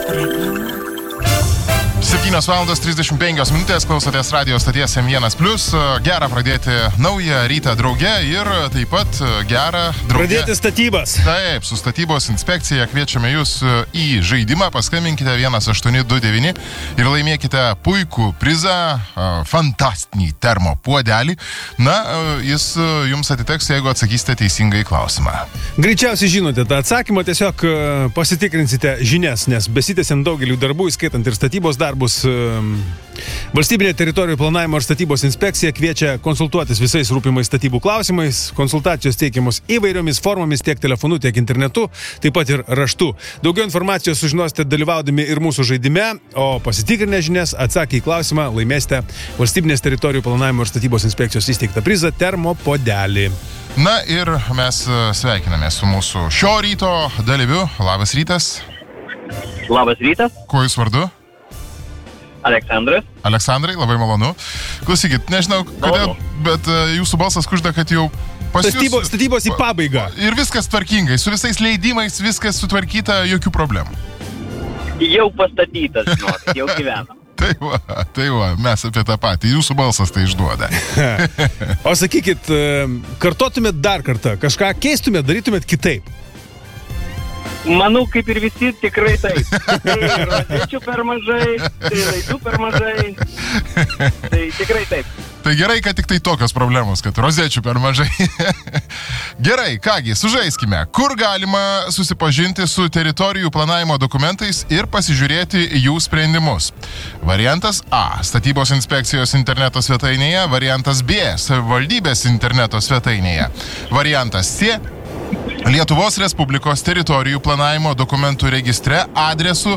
7:35, klausotės radio stoties M1+. Gera pradėti naują rytą drauge ir taip pat gera drauge. Pradėti statybas. Taip, su statybos inspekcija kviečiame jūs į žaidimą. Paskambinkite 1829 ir laimėkite puikų prizą, fantastinį termopuodelį. Na, jis jums atiteks, jeigu atsakysite teisingai klausimą. Greičiausiai žinote tą atsakymą, tiesiog pasitikrinsite žinias, nes besitęsiant daugelių darbų, įskaitant ir statybos darbus, Valstybinė teritorijų planavimo ir statybos inspekcija kviečia konsultuotis visais rūpimais statybų klausimais. Konsultacijos teikiamos įvairiomis formomis, tiek telefonu, tiek internetu, taip pat ir raštu. Daugiau informacijos sužinosite dalyvaudami ir mūsų žaidime, o pasitikrinę žinias atsakę į klausimą laimėsite Valstybinės teritorijų planavimo ir statybos inspekcijos įsteigtą prizą termopuodelį. Na ir mes sveikiname su mūsų šio ryto dalyviu. Labas rytas. Labas rytas. Kuo jūs vardu? Aleksandras. Aleksandrai, labai malonu. Klausykit, nežinau kodėl, bet jūsų balsas kužda, kad jau pas jūs... Statybos į pabaigą. Ir viskas tvarkingai, su visais leidimais, viskas sutvarkyta, jokių problemų. Jau pastatytas, žinot, jau gyvenam. Tai va, mes apie tą patį, jūsų balsas tai išduoda. O sakykit, kartotumėt dar kartą, kažką keistumėt, darytumėt kitaip? Manau, kaip ir visi, tikrai taip. Tai rozečių per mažai, tai laidų per mažai, tai tikrai taip. Tai gerai, kad tik tai tokios problemos, kad rozečių per mažai. Gerai, kągi, sužaiskime. Kur galima susipažinti su teritorijų planavimo dokumentais ir pasižiūrėti jų sprendimus? Variantas A. Statybos inspekcijos interneto svetainėje. Variantas B. Savivaldybės interneto svetainėje. Variantas C. Lietuvos Respublikos teritorijų planavimo dokumentų registre adresu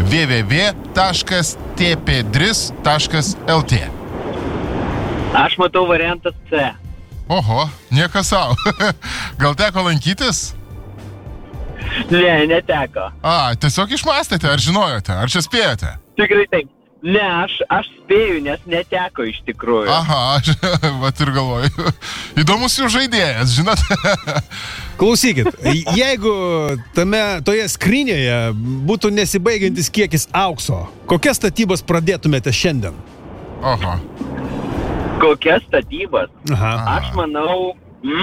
www.tpdris.lt. Aš matau variantas C. Oho, niekas savo. Gal teko lankytis? Ne, neteko. Tiesiog išmastėte, ar žinojote, ar čia spėjote? Tikrai taip. Ne, aš spėju, nes neteko iš tikrųjų. Aha, vat ir galvoju. Įdomus jų žaidėjas, žinot? Klausykit, jeigu toje skrinėje būtų nesibaigiantis kiekis aukso, kokias statybas pradėtumėte šiandien? Oho. Kokias statybas? Aha. Aš manau,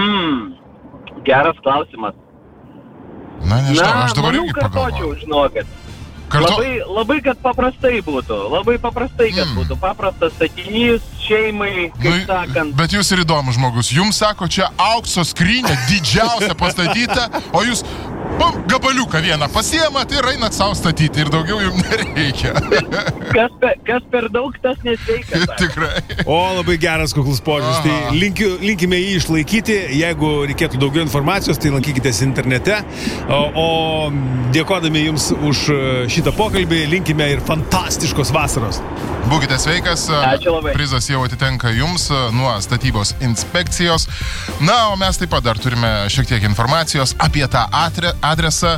geras klausimas. Na, nežinau, aš dabar irgi kartočiau, pagalvoju. žinokit. Labai, kad paprastai būtų. Labai paprastai, kad būtų. Paprastas statinys šeimai, kaip sakant. Bet jūs ir įdomus žmogus. Jums sako, čia aukso skrynia, didžiausia pastatyta, o jūs gabaliuką vieną pasiemat ir einat savo statyti ir daugiau jums nereikia. Kas per daug, tas nesveikas. Tikrai. O, labai geras kuklus požiūris. Tai linkime jį išlaikyti. Jeigu reikėtų daugiau informacijos, tai lankykitės internete. O dėkodami jums už šitą pokalbį, linkime ir fantastiškos vasaros. Būkite sveikas. Ačiū labai. Prizas jau atitenka jums nuo statybos inspekcijos. Na, o mes taip pat dar turime šiek tiek informacijos apie tą adresą.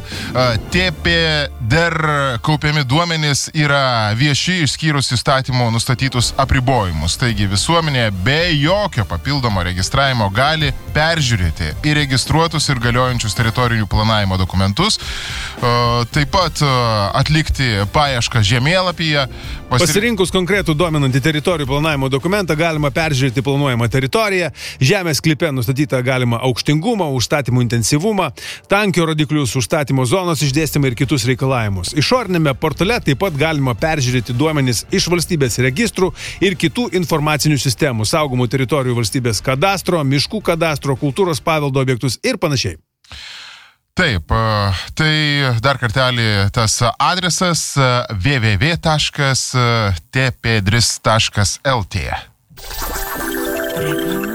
TPDR kaupiami duomenys yra vieši išskyrus įstatymų nustatytus apribojimus. Taigi visuomenė be jokio papildomo registravimo gali peržiūrėti įregistruotus ir galiojančius teritorijų planavimo dokumentus. Taip pat atlikti paiešką žemėlapyje. Pasirinkus konkretų dominantį teritorijų planavimo dokumentą galima peržiūrėti planuojamą teritoriją. Žemės sklype nustatytą galima aukštingumą, užstatymų intensyvumą, tankio rodiklius, užstatymo zonos išdėstymą ir kitus reikalavimus. Išorinėme portale taip pat galima peržiūrėti duomenis iš valstybės registrų ir kitų informacinių sistemų, saugomų teritorijų valstybės kadastro, miškų kadastro, kultūros paveldo objektus ir panašiai. Taip, tai dar kartelį tas adresas www.tpdris.lt.